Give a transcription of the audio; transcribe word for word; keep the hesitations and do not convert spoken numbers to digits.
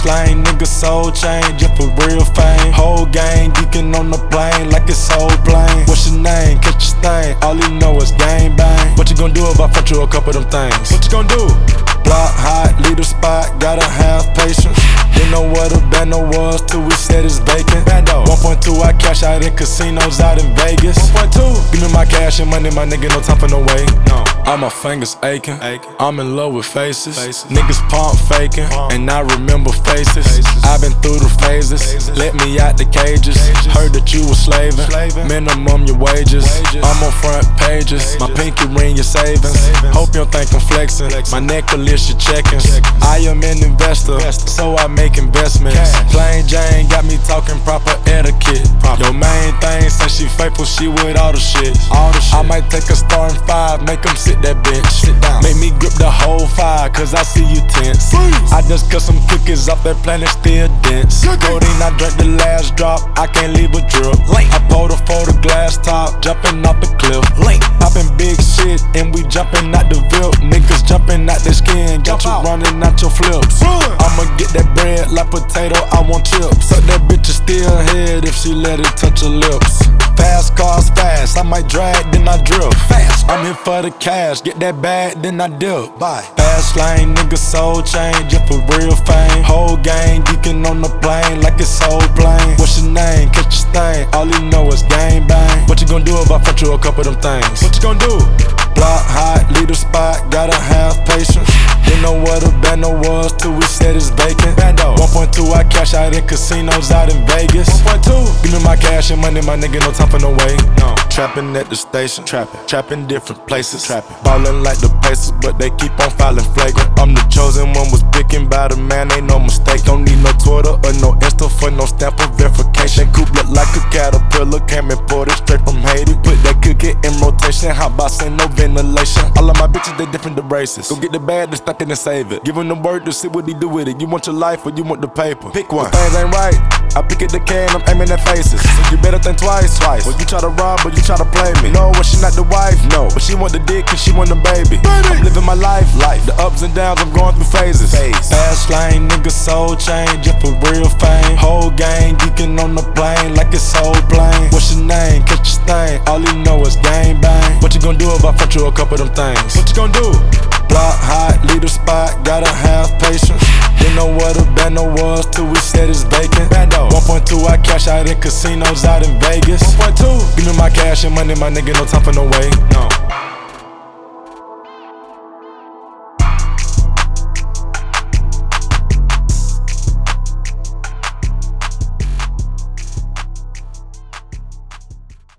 Fast lane, nigga soul change, just for real fame. Whole gang geeking on the plane like it's whole plane. What's your name? Catch your stain. All you know is gang bang. What you gonna do if I front you a couple of them things? What you gonna do? Block hot, lead the spot, gotta have patience. Didn't know what a bando was till we said it's vacant. Bando. one point two, I cash out in casinos out in Vegas. one point two. Give me my cash and money, my nigga, no time for no wait. No. All my fingers aching. aching. I'm in love with faces. faces. Niggas pump faking, pump. And I remember faces. faces. I've been through the phases. phases. Let me out the cages. cages. Heard that you were slaving. slaving. Minimum your wages. wages. I'm on front pages. pages. My pinky ring your savings. savings. Hope you don't think I'm flexing. flexing. My necklace your checkings. checkings. I am an investor, investor, so I make investments. Cash. Plain Jane got me talking proper etiquette. Proper. Your main thing say she faithful, she with all the shit. All the shit. I might take a star in five, make them sit that bitch. Sit down. Make me grip the whole five, cause I see you tense. Please. I just cut some cookies off that planet, still dense. Codeine, I drank the last drop, I can't leave a drip. Link. I pulled a photo glass top, jumping off the cliff. Link. Popping big shit, and we jumping out the Vilp. Niggas jumping out their skin, got Jump you out. running out your flips. Run. I'ma get that bread like potato, I want chips. Suck that bitch is still head if she let it touch her lips. Fast cars fast, I might drag, then I drift. Fast, I'm here for the cash, get that bag, then I dip. Bye. Fast lane, nigga soul change, just for real fame. Whole gang geeking on the plane like it's whole plane. What's your name? Catch your stain. All you know is gang bang. What you gonna do if I front you a couple of them things? What you gonna do? Block hot, lead the spot, gotta have patience. Didn't know what a bando was till we said it's vacant. Bando. one point two, I cash out in casinos out in Vegas. one point two. Give me my cash and money, my nigga, no time for no wait. No. Trapping at the station, trapping, trapping different places, trapping. Ballin' like the Pacers, but they keep on filing flagrant. I'm the chosen one, was picking by the man, ain't no mistake. Don't need no Twitter or no Insta for no stamp of verification. Coupe look like a caterpillar, came imported straight from Haiti. Put that cookie in rotation, how about say no ventilation? All of my bitches, they different the races. Go get the bag, then stack it and save it. Give him the word to see what he do with it. You want your life or you want the paper? Pick one. If things ain't right, I pick at the can, I'm aiming at faces. So you better think twice, twice. When you try to rob or you try to play me. No, when she not the wife, no. But she want the dick cause she want the baby. baby. I'm living my life, life. The ups and downs, I'm going through phases. Phase. Fast lane, nigga soul change, just for real fame. Whole gang geeking on the plane like it's whole plane. What's your name? Catch your stain. All you know is gang bang. What you gonna do if I front you a couple of them things? What you gonna do? Block hot, lead the spot, gotta have patience. Didn't know what a bando was till we said it's vacant. Bando. one point two, I cash out in casinos out in Vegas. one point two. Give me my cash and money, my nigga, no time for no wait. No.